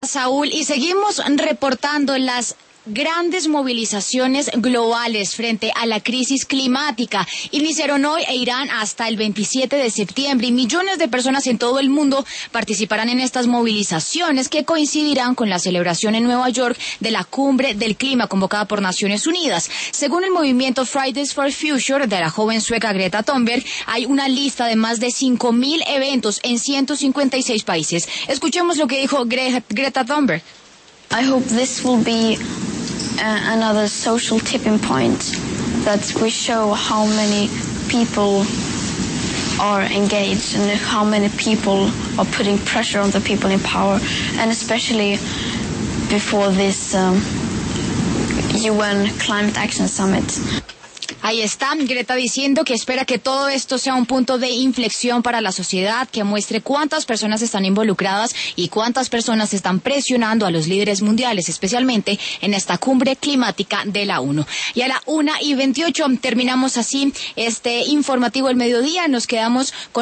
Saúl, y seguimos reportando las grandes movilizaciones globales frente a la crisis climática. Iniciaron hoy e irán hasta el 27 de septiembre y millones de personas en todo el mundo participarán en estas movilizaciones que coincidirán con la celebración en Nueva York de la Cumbre del Clima convocada por Naciones Unidas. Según el movimiento Fridays for Future de la joven sueca Greta Thunberg, hay una lista de más de 5.000 eventos en 156 países. Escuchemos lo que dijo Greta Thunberg. I hope this will be another social tipping point, that we show how many people are engaged and how many people are putting pressure on the people in power, and especially before this UN Climate Action Summit. Ahí está Greta diciendo que espera que todo esto sea un punto de inflexión para la sociedad, que muestre cuántas personas están involucradas y cuántas personas están presionando a los líderes mundiales, especialmente en esta cumbre climática de la ONU. Y a la 1:28 terminamos así este informativo del mediodía. Nos quedamos con